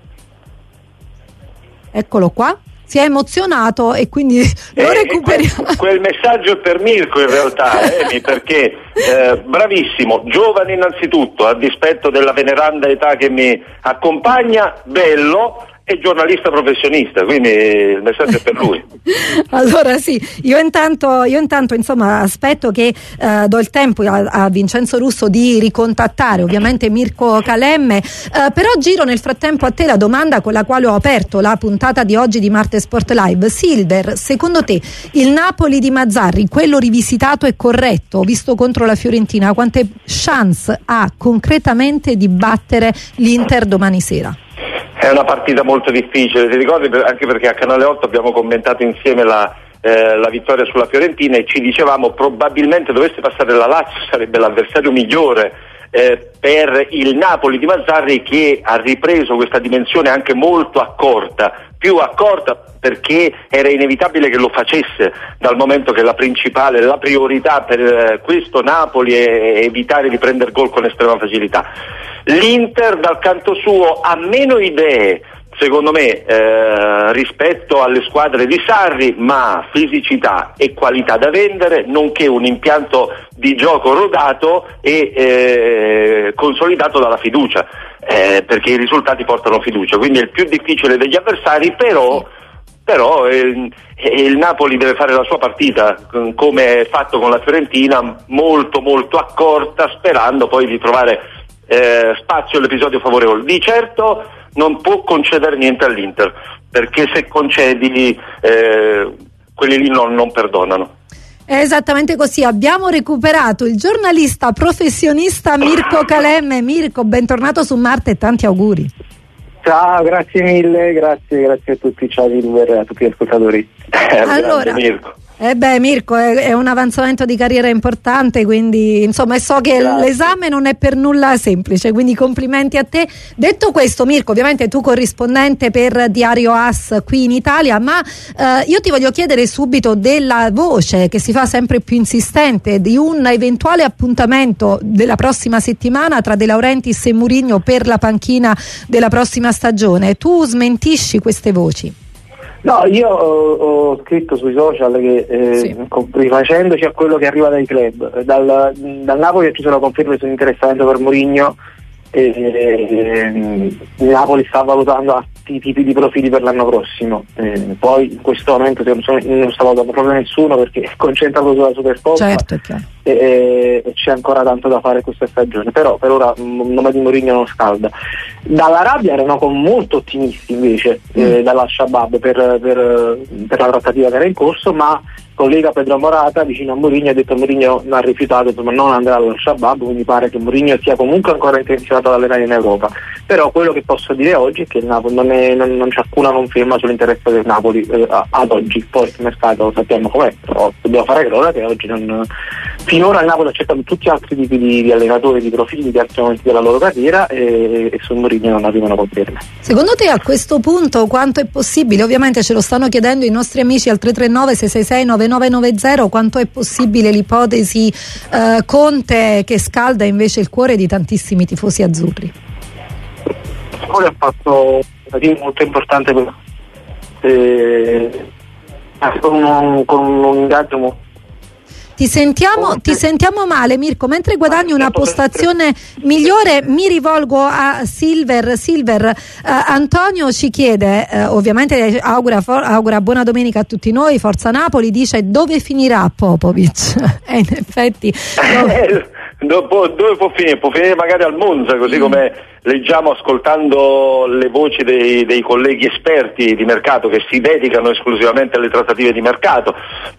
Eccolo qua. Si è emozionato e quindi lo recuperiamo. Quel messaggio è per Mirko in realtà, perché bravissimo, giovane innanzitutto, a dispetto della veneranda età che mi accompagna, bello e giornalista professionista, quindi il messaggio è per lui. Allora sì, io intanto insomma aspetto che do il tempo a Vincenzo Russo di ricontattare ovviamente Mirko Calemme, però giro nel frattempo a te la domanda con la quale ho aperto la puntata di oggi di Marte Sport Live. Silver, secondo te il Napoli di Mazzarri, quello rivisitato e corretto, visto contro la Fiorentina, quante chance ha concretamente di battere l'Inter domani sera? È una partita molto difficile, ti ricordi, anche perché a Canale 8 abbiamo commentato insieme la vittoria sulla Fiorentina e ci dicevamo probabilmente dovesse passare la Lazio sarebbe l'avversario migliore per il Napoli di Mazzarri, che ha ripreso questa dimensione anche molto accorta, più accorta perché era inevitabile che lo facesse, dal momento che la priorità per questo Napoli è evitare di prendere gol con estrema facilità. L'Inter dal canto suo ha meno idee, secondo me, rispetto alle squadre di Sarri, ma fisicità e qualità da vendere, nonché un impianto di gioco rodato e consolidato dalla fiducia, perché i risultati portano fiducia, quindi è il più difficile degli avversari, però il Napoli deve fare la sua partita come è fatto con la Fiorentina, molto molto accorta, sperando poi di trovare spazio all'episodio favorevole. Di certo non può concedere niente all'Inter, perché se concedi quelli lì non perdonano. È esattamente così, abbiamo recuperato il giornalista professionista Mirko Calemme. Mirko, bentornato su Marte e tanti auguri. Ciao, grazie mille, grazie a tutti, ciao Silver e a tutti gli ascoltatori. Allora, Mirko. Mirko è un avanzamento di carriera importante, quindi insomma so che l'esame non è per nulla semplice, quindi complimenti a te. Detto questo, Mirko, ovviamente tu corrispondente per Diario AS qui in Italia, ma io ti voglio chiedere subito della voce che si fa sempre più insistente di un eventuale appuntamento della prossima settimana tra De Laurentiis e Mourinho per la panchina della prossima stagione. Tu smentisci queste voci? No, io ho scritto sui social che rifacendoci a quello che arriva dai club, dal Napoli ci sono conferme sull'interessamento per Mourinho, il Napoli sta valutando altri tipi di profili per l'anno prossimo, poi in questo momento non sta valutando proprio nessuno perché è concentrato sulla Supercoppa. Certo, e c'è ancora tanto da fare questa stagione, però per ora il nome di Mourinho non scalda. Dalla Rabbia erano molto ottimisti invece dalla Shabab per la trattativa che era in corso, ma collega Pedro Morata vicino a Mourinho ha detto che Mourinho ha rifiutato, insomma non andrà allo Shabab, quindi pare che Mourinho sia comunque ancora intenzionato ad allenare in Europa. Però quello che posso dire oggi è che il Napoli non c'è alcuna conferma sull'interesse del Napoli ad oggi. Poi il mercato sappiamo com'è, però dobbiamo fare cronaca che oggi finora il Napoli ha accettato tutti altri tipi di allenatori, di profili, di altri momenti della loro carriera e su Mourinho non arrivano conferme. Secondo te a questo punto quanto è possibile? Ovviamente ce lo stanno chiedendo i nostri amici al 339 666 9990, quanto è possibile l'ipotesi Conte che scalda invece il cuore di tantissimi tifosi azzurri? Poi ha fatto un team molto importante con un ingaggio molto. Ti sentiamo male, Mirko. Mentre guadagni una postazione migliore, mi rivolgo a Silver. Antonio ci chiede, ovviamente augura buona domenica a tutti noi, Forza Napoli, dice dove finirà Popovic? In effetti dove può finire? Può finire magari al Monza, così come leggiamo ascoltando le voci dei colleghi esperti di mercato che si dedicano esclusivamente alle trattative di mercato.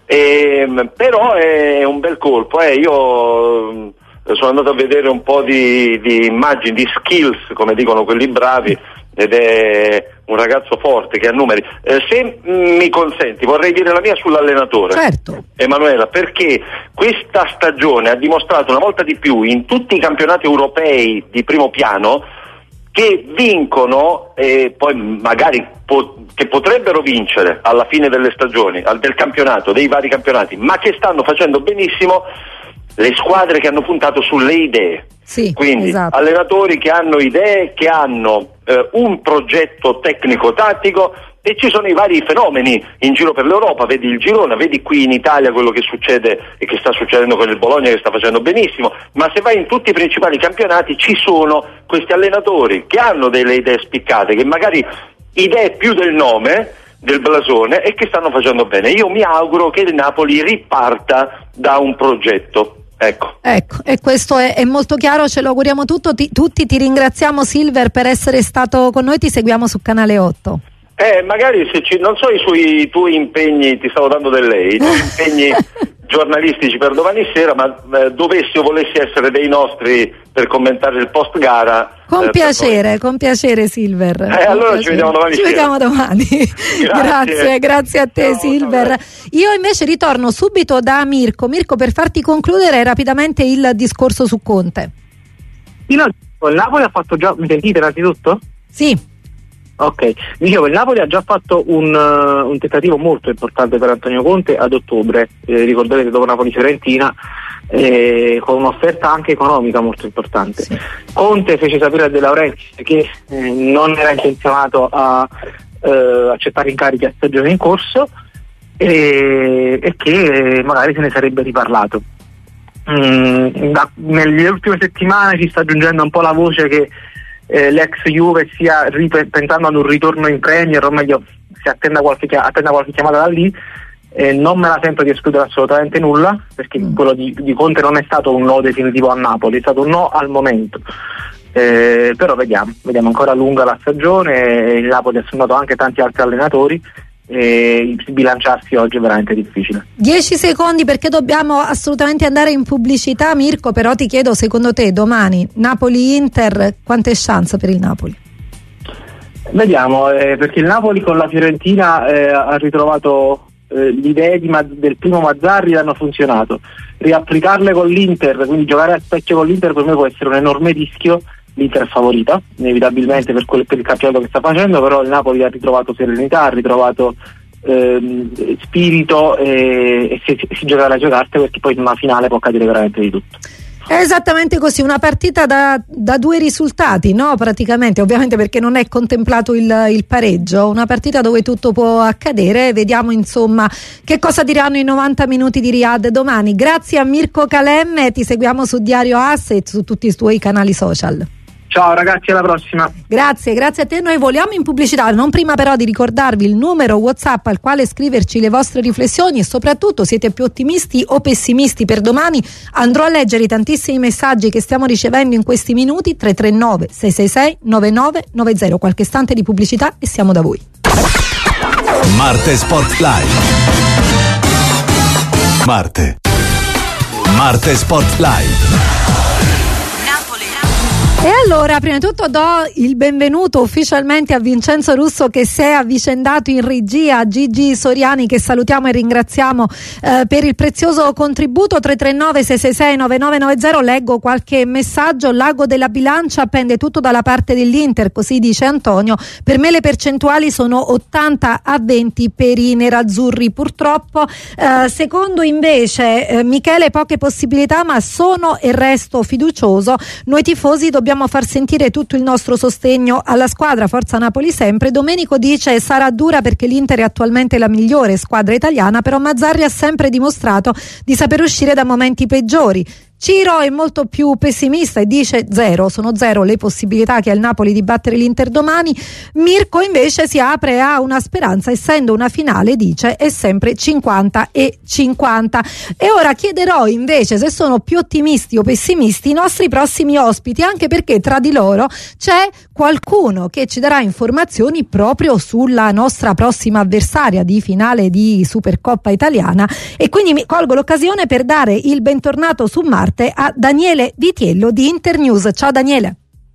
Però è un bel colpo. Io sono andato a vedere un po' di immagini, di skills, come dicono quelli bravi, ed è un ragazzo forte che ha numeri. Se mi consenti, vorrei dire la mia sull'allenatore. Certo. Emanuela, perché questa stagione ha dimostrato una volta di più in tutti i campionati europei di primo piano che vincono e poi magari che potrebbero vincere alla fine delle stagioni, del campionato, dei vari campionati, ma che stanno facendo benissimo le squadre che hanno puntato sulle idee. Sì, quindi esatto. Allenatori che hanno idee, che hanno un progetto tecnico-tattico, e ci sono i vari fenomeni in giro per l'Europa. Vedi il Girona, vedi qui in Italia quello che succede e che sta succedendo con il Bologna, che sta facendo benissimo, ma se vai in tutti i principali campionati ci sono questi allenatori che hanno delle idee spiccate, che magari idee più del nome, del blasone, e che stanno facendo bene. Io mi auguro che il Napoli riparta da un progetto. Ecco, e questo è molto chiaro, ce lo auguriamo tutti. Ti ringraziamo Silver per essere stato con noi, ti seguiamo su Canale 8. Magari non so i tuoi impegni, ti stavo dando del lei, i tuoi impegni giornalistici per domani sera, ma dovessi o volessi essere dei nostri per commentare il post gara. Con piacere Silver. Allora piacere. Ci vediamo domani. Ci vediamo domani. Grazie a te. Ciao, Silver. Io invece ritorno subito da Mirko, per farti concludere rapidamente il discorso su Conte. Il Napoli ha fatto già, mi sentite innanzitutto? Sì. Ok, dicevo, il Napoli ha già fatto un tentativo molto importante per Antonio Conte ad ottobre, ricorderete, dopo Napoli-Fiorentina, con un'offerta anche economica molto importante. Sì. Conte fece sapere a De Laurentiis che non era intenzionato a accettare incarichi a stagione in corso e che magari se ne sarebbe riparlato. Nelle ultime settimane ci sta giungendo un po' la voce che l'ex Juve stia pensando ad un ritorno in Premier, o meglio si attenda qualche chiamata da lì. Non me la sento di escludere assolutamente nulla, perché quello di Conte non è stato un no definitivo a Napoli, è stato un no al momento. Però vediamo ancora lunga la stagione, il Napoli ha assunto anche tanti altri allenatori e bilanciarsi oggi è veramente difficile. 10 secondi perché dobbiamo assolutamente andare in pubblicità, Mirko, però ti chiedo, secondo te domani Napoli-Inter, quante chance per il Napoli? Vediamo, perché il Napoli con la Fiorentina ha ritrovato le idee del primo Mazzarri, hanno funzionato. Riapplicarle con l'Inter, quindi giocare a specchio con l'Inter, per me può essere un enorme rischio. L'Inter è favorita inevitabilmente per il campionato che sta facendo, però il Napoli ha ritrovato serenità, ha ritrovato spirito e si gioca alle sue carte, perché poi in una finale può cadere veramente di tutto. È esattamente così, una partita da due risultati, no? Praticamente, ovviamente, perché non è contemplato il pareggio, una partita dove tutto può accadere. Vediamo insomma che cosa diranno i 90 minuti di Riyadh domani. Grazie a Mirko Calemme, ti seguiamo su Diario Ass e su tutti i tuoi canali social. Ciao ragazzi, alla prossima. Grazie a te. Noi voliamo in pubblicità, non prima però di ricordarvi il numero WhatsApp al quale scriverci le vostre riflessioni, e soprattutto siete più ottimisti o pessimisti per domani. Andrò a leggere i tantissimi messaggi che stiamo ricevendo in questi minuti. 339 666 9990. Qualche istante di pubblicità e siamo da voi. Marte Sport Live. Marte Sport Live. E allora, prima di tutto do il benvenuto ufficialmente a Vincenzo Russo, che si è avvicendato in regia, a Gigi Soriani, che salutiamo e ringraziamo per il prezioso contributo. 339-666-9990. Leggo qualche messaggio. L'ago della bilancia pende tutto dalla parte dell'Inter, così dice Antonio. Per me le percentuali sono 80-20 per i nerazzurri, purtroppo. Secondo invece Michele, poche possibilità, ma sono e resto fiducioso. Noi tifosi dobbiamo far sentire tutto il nostro sostegno alla squadra. Forza Napoli sempre. Domenico dice: sarà dura perché l'Inter è attualmente la migliore squadra italiana, però Mazzarri ha sempre dimostrato di saper uscire da momenti peggiori. Ciro è molto più pessimista e dice sono zero le possibilità che ha il Napoli di battere l'Inter domani. Mirko invece si apre a una speranza, essendo una finale, dice, è sempre 50-50. E ora chiederò invece se sono più ottimisti o pessimisti i nostri prossimi ospiti, anche perché tra di loro c'è qualcuno che ci darà informazioni proprio sulla nostra prossima avversaria di finale di Supercoppa italiana, e quindi mi colgo l'occasione per dare il bentornato su Marte a Daniele Vitiello di Internews. Ciao Daniele.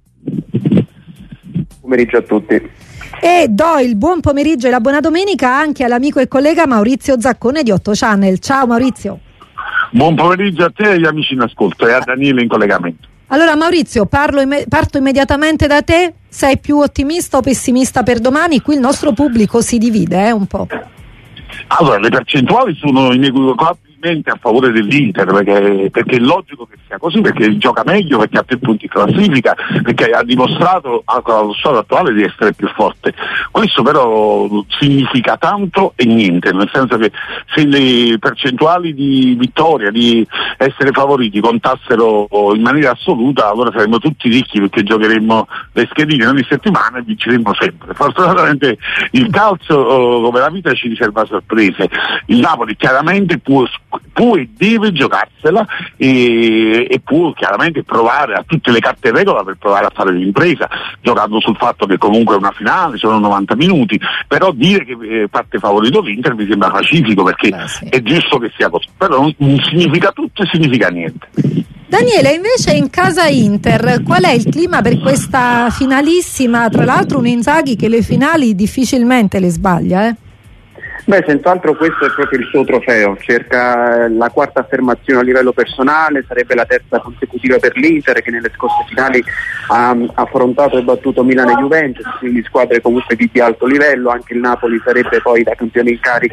Pomeriggio a tutti. E do il buon pomeriggio e la buona domenica anche all'amico e collega Maurizio Zaccone di 8 Channel. Ciao Maurizio. Buon pomeriggio a te e agli amici in ascolto e a Daniele in collegamento. Allora Maurizio, parto immediatamente da te. Sei più ottimista o pessimista per domani? Qui il nostro pubblico si divide un po'. Allora, le percentuali sono inequivocabilmente a favore dell'Inter, perché è logico che sia così, perché gioca meglio, perché ha più punti in classifica, perché ha dimostrato allo stato attuale di essere più forte. Questo però significa tanto e niente, nel senso che se le percentuali di vittoria, di essere favoriti, contassero in maniera assoluta, allora saremmo tutti ricchi, perché giocheremmo le schedine ogni settimana e vinceremmo sempre. Fortunatamente il calcio, come la vita, ci riserva sorprese. Il Napoli chiaramente può e deve giocarsela e può chiaramente provare a tutte le carte in regola per provare a fare l'impresa, giocando sul fatto che comunque è una finale, sono 90 minuti, però dire che parte favorito l'Inter mi sembra pacifico, perché sì, è giusto che sia così, però non significa tutto e significa niente. Daniele, invece in casa Inter, qual è il clima per questa finalissima? Tra l'altro un Inzaghi che le finali difficilmente le sbaglia, Beh, senz'altro questo è proprio il suo trofeo, cerca la quarta affermazione a livello personale, sarebbe la terza consecutiva per l'Inter, che nelle scorse finali ha affrontato e battuto Milan e Juventus, quindi squadre comunque di alto livello. Anche il Napoli sarebbe poi da campione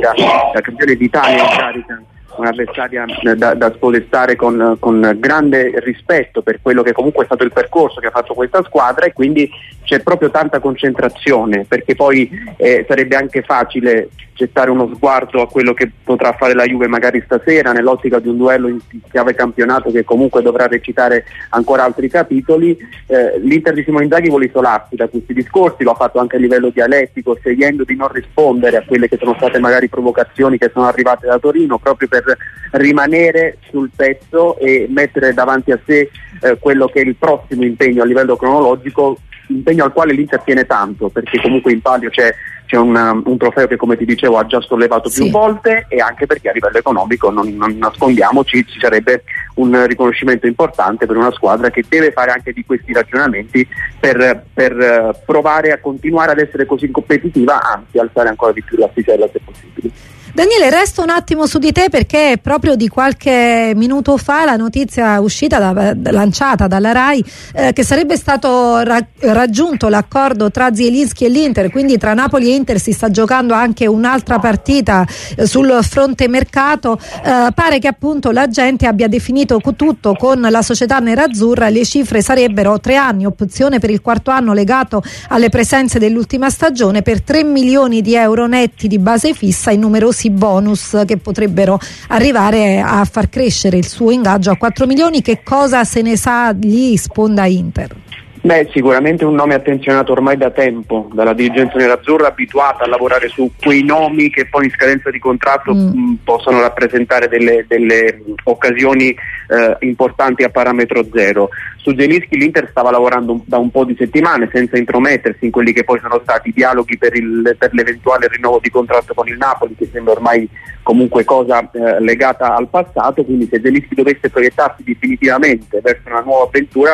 d'Italia in carica, un'avversaria da spodestare con grande rispetto per quello che comunque è stato il percorso che ha fatto questa squadra, e quindi c'è proprio tanta concentrazione, perché poi sarebbe anche facile gettare uno sguardo a quello che potrà fare la Juve magari stasera, nell'ottica di un duello in chiave campionato che comunque dovrà recitare ancora altri capitoli. L'Inter di Simone Inzaghi vuole isolarsi da questi discorsi, lo ha fatto anche a livello dialettico, scegliendo di non rispondere a quelle che sono state magari provocazioni che sono arrivate da Torino, proprio per rimanere sul pezzo e mettere davanti a sé quello che è il prossimo impegno a livello cronologico, impegno al quale l'Inter tiene tanto, perché comunque in palio c'è un trofeo che, come ti dicevo, ha già sollevato più volte, e anche perché a livello economico, non nascondiamoci, ci sarebbe un riconoscimento importante per una squadra che deve fare anche di questi ragionamenti per provare a continuare ad essere così competitiva, anzi alzare ancora di più l'asticella se possibile. Daniele, resto un attimo su di te, perché proprio di qualche minuto fa la notizia uscita lanciata dalla RAI che sarebbe stato raggiunto l'accordo tra Zielinski e l'Inter, quindi tra Napoli e Inter si sta giocando anche un'altra partita sul fronte mercato. Pare che appunto la gente abbia definito tutto con la società nerazzurra. Le cifre sarebbero 3 anni, opzione per il 4º anno legato alle presenze dell'ultima stagione, per 3 milioni di euro netti di base fissa e numerosi bonus che potrebbero arrivare a far crescere il suo ingaggio a 4 milioni. Che cosa se ne sa lì, sponda Inter? Beh, sicuramente un nome attenzionato ormai da tempo dalla dirigenza nerazzurra, abituata a lavorare su quei nomi che poi in scadenza di contratto possono rappresentare delle occasioni importanti a parametro zero. Su Zielinski l'Inter stava lavorando da un po' di settimane senza intromettersi in quelli che poi sono stati i dialoghi per l'eventuale rinnovo di contratto con il Napoli, che sembra ormai comunque cosa legata al passato, quindi se Zielinski dovesse proiettarsi definitivamente verso una nuova avventura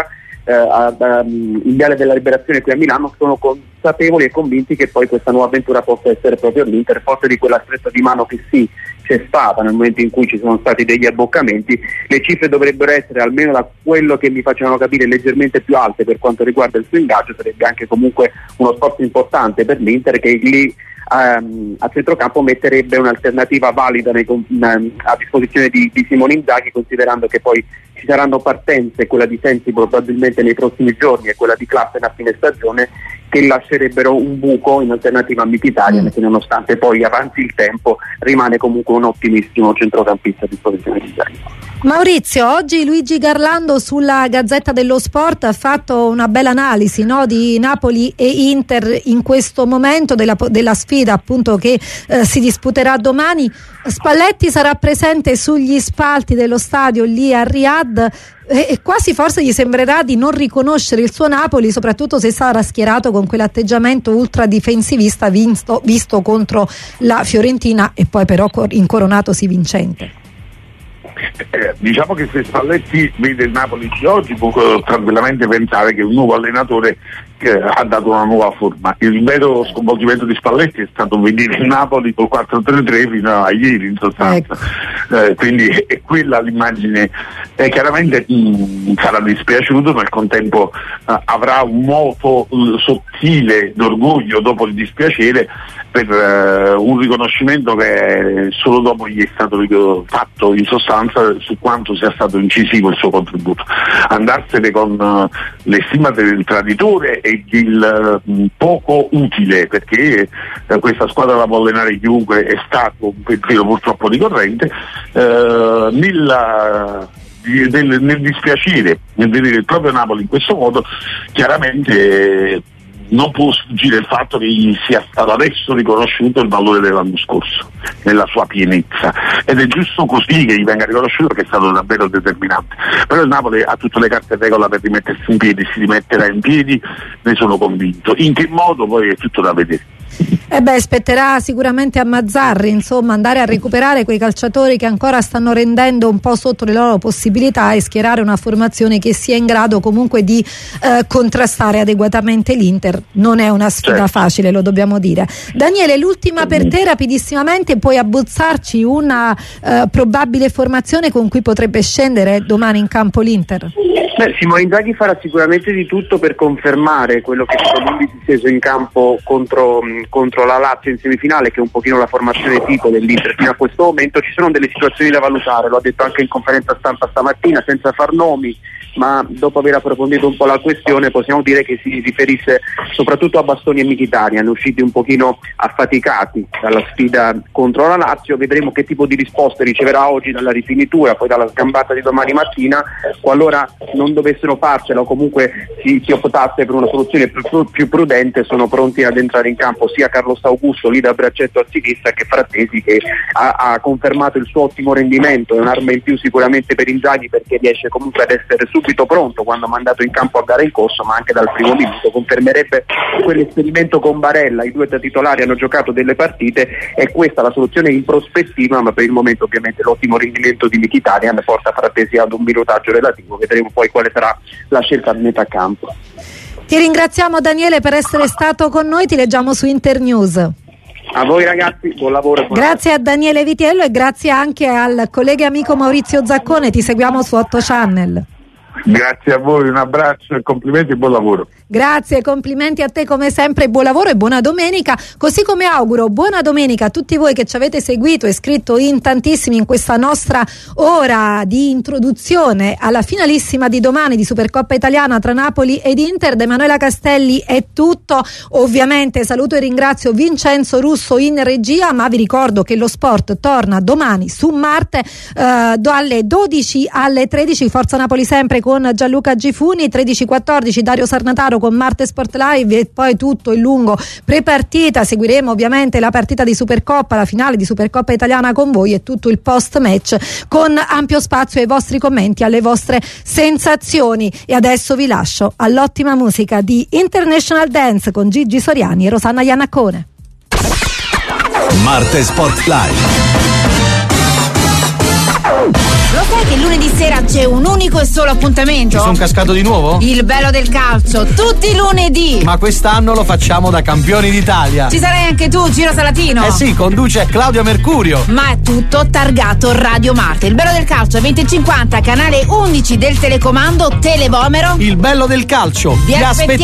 in Viale della Liberazione qui a Milano, sono consapevoli e convinti che poi questa nuova avventura possa essere proprio l'Inter, forse di quella stretta di mano che sì c'è stata nel momento in cui ci sono stati degli abboccamenti. Le cifre dovrebbero essere, almeno da quello che mi facevano capire, leggermente più alte per quanto riguarda il suo ingaggio. Sarebbe anche comunque uno sforzo importante per l'Inter, che lì a centrocampo metterebbe un'alternativa valida a disposizione di Simone Inzaghi, considerando che poi ci saranno partenze, quella di Sensi probabilmente nei prossimi giorni e quella di Klassen a fine stagione, che lascerebbero un buco in alternativa a Mkhitaryan, che nonostante poi avanzi il tempo rimane comunque un ottimissimo centrocampista a disposizione di Inzaghi. Maurizio, oggi Luigi Garlando sulla Gazzetta dello Sport ha fatto una bella analisi, no, di Napoli e Inter in questo momento della sfida appunto che si disputerà domani. Spalletti sarà presente sugli spalti dello stadio lì a Riyadh e quasi forse gli sembrerà di non riconoscere il suo Napoli, soprattutto se sarà schierato con quell'atteggiamento ultra difensivista visto contro la Fiorentina e poi però incoronatosi vincente. Diciamo che se Spalletti vede il Napoli di oggi può tranquillamente pensare che un nuovo allenatore ha dato una nuova forma. Il vero sconvolgimento di Spalletti è stato vedere il Napoli col 4-3-3 fino a ieri in sostanza, quindi è quella l'immagine. Chiaramente sarà dispiaciuto, ma al contempo avrà un moto sottile d'orgoglio dopo il dispiacere per un riconoscimento che solo dopo gli è stato fatto in sostanza su quanto sia stato incisivo il suo contributo. Andarsene con le stimate del traditore e il poco utile, perché questa squadra la può allenare chiunque, è stato un pensiero purtroppo ricorrente nel dispiacere nel vedere il proprio Napoli in questo modo. Chiaramente non può sfuggire il fatto che gli sia stato adesso riconosciuto il valore dell'anno scorso nella sua pienezza, ed è giusto così che gli venga riconosciuto, perché è stato davvero determinante. Però il Napoli ha tutte le carte in regola per rimettersi in piedi, si rimetterà in piedi, ne sono convinto. In che modo poi è tutto da vedere. Spetterà sicuramente a Mazzarri, insomma, andare a recuperare quei calciatori che ancora stanno rendendo un po' sotto le loro possibilità e schierare una formazione che sia in grado comunque di contrastare adeguatamente l'Inter. Non è una sfida facile, lo dobbiamo dire. Daniele, l'ultima per te rapidissimamente, puoi abbozzarci una probabile formazione con cui potrebbe scendere domani in campo l'Inter? Simone Inzaghi farà sicuramente di tutto per confermare quello che si è steso in campo contro la Lazio in semifinale, che è un pochino la formazione tipo dell'Inter fino a questo momento. Ci sono delle situazioni da valutare, lo ha detto anche in conferenza stampa stamattina, senza far nomi, ma dopo aver approfondito un po' la questione possiamo dire che si riferisse soprattutto a Bastoni e Mkhitaryan, usciti un pochino affaticati dalla sfida contro la Lazio. Vedremo che tipo di risposte riceverà oggi dalla rifinitura, poi dalla sgambata di domani mattina. Qualora non dovessero farcela o comunque si optasse per una soluzione più prudente, sono pronti ad entrare in campo sia Carlos Augusto lì da braccetto a sinistra che Frattesi, che ha confermato il suo ottimo rendimento. È un'arma in più sicuramente per Inzaghi, perché riesce comunque ad essere subito pronto quando ha mandato in campo a gara in corso, ma anche dal primo minuto. Confermerebbe quell'esperimento con Barella, i due titolari hanno giocato delle partite, è questa la soluzione in prospettiva, ma per il momento ovviamente l'ottimo rendimento di Mkhitaryan porta Frattesi ad un minutaggio relativo. Vedremo poi quale sarà la scelta a metà campo. Ti ringraziamo Daniele per essere stato con noi, ti leggiamo su Internews. A voi ragazzi, buon lavoro. Grazie a Daniele Vitiello e grazie anche al collega e amico Maurizio Zaccone, ti seguiamo su 8 Channel. Grazie a voi, un abbraccio e complimenti e buon lavoro. Grazie, complimenti a te come sempre, buon lavoro e buona domenica, così come auguro buona domenica a tutti voi che ci avete seguito e scritto in tantissimi in questa nostra ora di introduzione alla finalissima di domani di Supercoppa Italiana tra Napoli ed Inter. Da Emanuela Castelli è tutto, ovviamente saluto e ringrazio Vincenzo Russo in regia, ma vi ricordo che lo sport torna domani su Marte dalle 12 alle 13, Forza Napoli sempre con con Gianluca Gifuni, 13:14 Dario Sarnataro con Marte Sport Live e poi tutto il lungo prepartita. Seguiremo ovviamente la partita di Supercoppa, la finale di Supercoppa italiana con voi e tutto il post match con ampio spazio ai vostri commenti, alle vostre sensazioni. E adesso vi lascio all'ottima musica di International Dance con Gigi Soriani e Rosanna Iannaccone. Marte Sport Live. Lo sai che lunedì sera c'è un unico e solo appuntamento? Ci sono cascato di nuovo? Il bello del calcio, tutti i lunedì. Ma quest'anno lo facciamo da campioni d'Italia. Ci sarai anche tu, Giro Salatino? Eh sì, conduce Claudio Mercurio. Ma è tutto targato Radio Marte. Il bello del calcio 2050, canale 11 del telecomando Televomero. Il bello del calcio. Vi aspettiamo